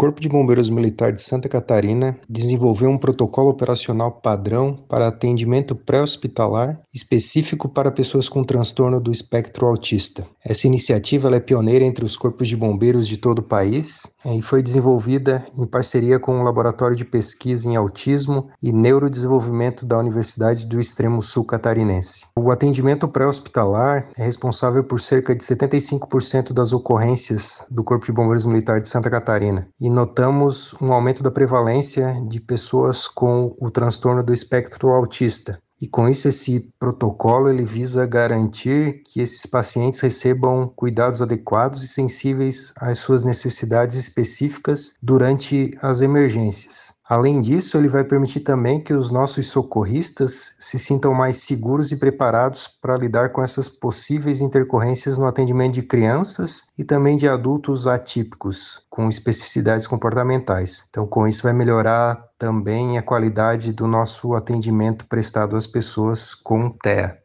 Corpo de Bombeiros Militar de Santa Catarina desenvolveu um protocolo operacional padrão para atendimento pré-hospitalar específico para pessoas com transtorno do espectro autista. Essa iniciativa ela é pioneira entre os corpos de bombeiros de todo o país e foi desenvolvida em parceria com o Laboratório de Pesquisa em Autismo e Neurodesenvolvimento da Universidade do Extremo Sul Catarinense. O atendimento pré-hospitalar é responsável por cerca de 75% das ocorrências do Corpo de Bombeiros Militar de Santa Catarina e notamos um aumento da prevalência de pessoas com o transtorno do espectro autista. E com isso, esse protocolo ele visa garantir que esses pacientes recebam cuidados adequados e sensíveis às suas necessidades específicas durante as emergências. Além disso, ele vai permitir também que os nossos socorristas se sintam mais seguros e preparados para lidar com essas possíveis intercorrências no atendimento de crianças e também de adultos atípicos, com especificidades comportamentais. Então, com isso, vai melhorar também a qualidade do nosso atendimento prestado às pessoas com TEA.